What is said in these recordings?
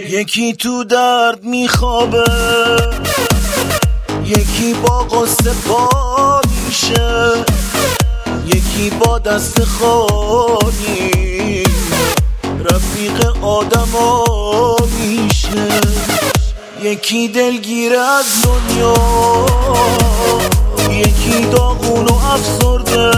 یکی تو درد میخوابه، یکی با قصه پا میشه، یکی با دست خالی رفیق آدما میشه. یکی دلگیر از دنیا، یکی داغون و افسرده،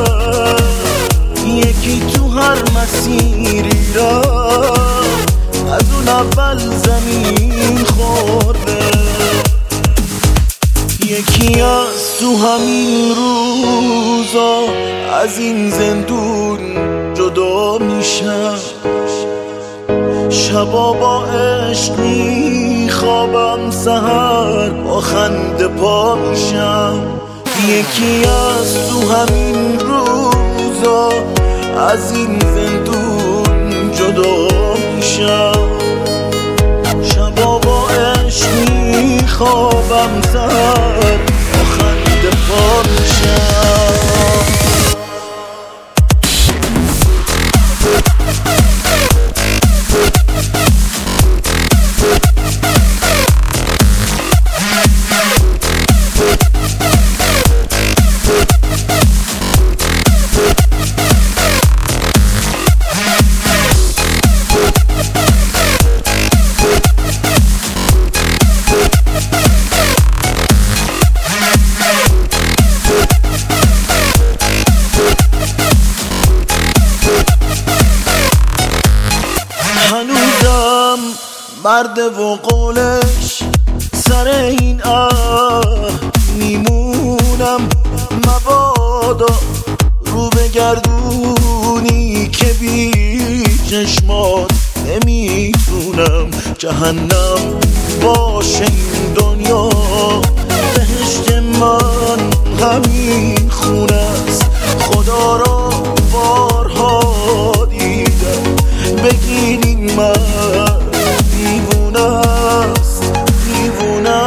یکی تو هر مسیری را از اون اول زمین خورده. یکی از تو همین روزا از این زندون جدا میشم، شبا با عشق میخوابم، سحر با خنده پا میشم. یکی از تو همین روزا از این زندون جدا میشم، شبا با عشق میخوابم، سحر با خنده پا میشم. هنوزم مرد و قولش سر این میمونم، مبادا رو بگردونی که بی چشمات نمیتونم. جهنم باشه این دنیا، بهشت من همین خونه است. خدا را بارها دیدم، بگین این مرد دیوونه است، دیوونه.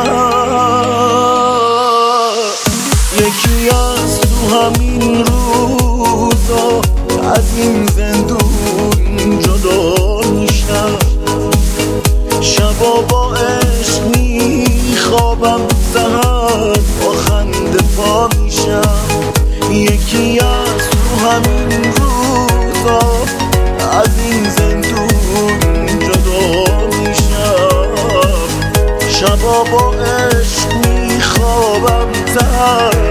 یکی از تو همین روزا از این زندون جدا میشم، شبا با عشق میخوابم، سحر با خنده پا میشم. یکی از تو همین روزا از این زندون جدا میشم، شبا با عشق میخوابم، سحر